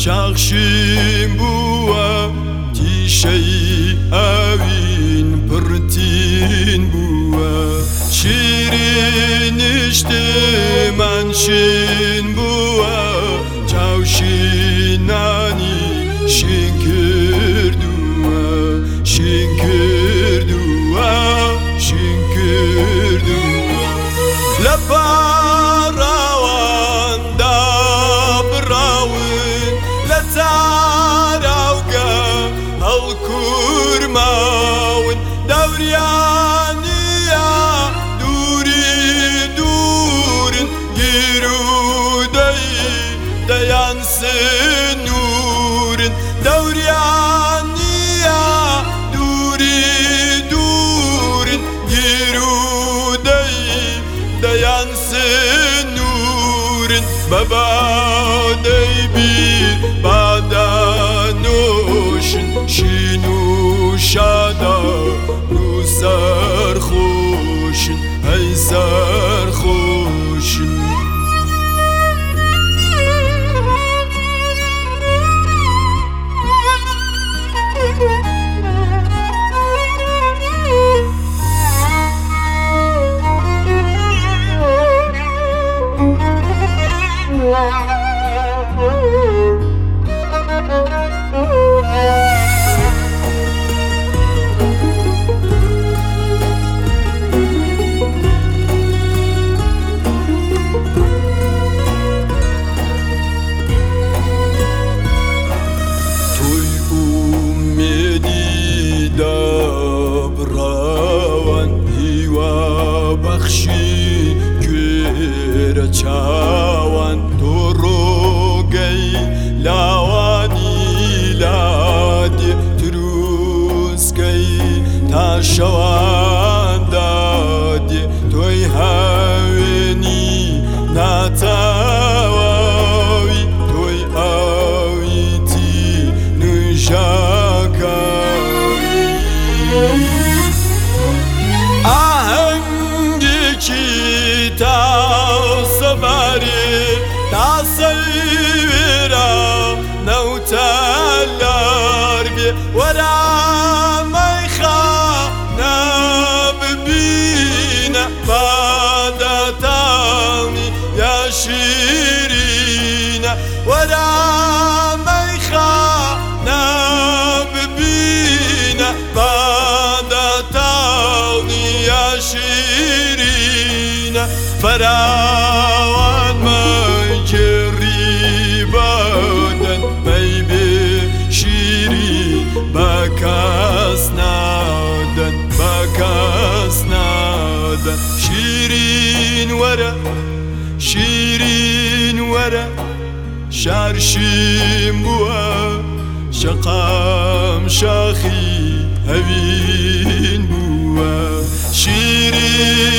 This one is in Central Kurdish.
شاخشیم بوا تیشی اوین پرتین بوا شیرین اشتمان شین بوا چاوشینانی شین کردوا شین کردوا شین کردوا لباراوان دابراون لتاراوكا هالكورماون دوريانيا دوري دورن جيرو ديان سنورن دوريانيا دوري دورن جيرو ديان سنورن بابا ديبي بعدانوشن شينو شادا نو سرخوشن هاي سرخوشن بخشی گیر چاوان تو روگی لاوانی لادی تروسکی تا شوان دادی توی هاوینی ناتاوی توی آویتی نجاکاوی تا صبري تا سيرا نوتالار بي ورا ما يخانا ببينا بعد تاني يا شيرينا ورا ما يخانا ببينا بعد تاني يا شيرينا فراوان ما جري بدن بيبي شيري بكاس نادن بكاس نادن شيرين ورا شارشيم بوا شقام شاخي هبين بوا شيرين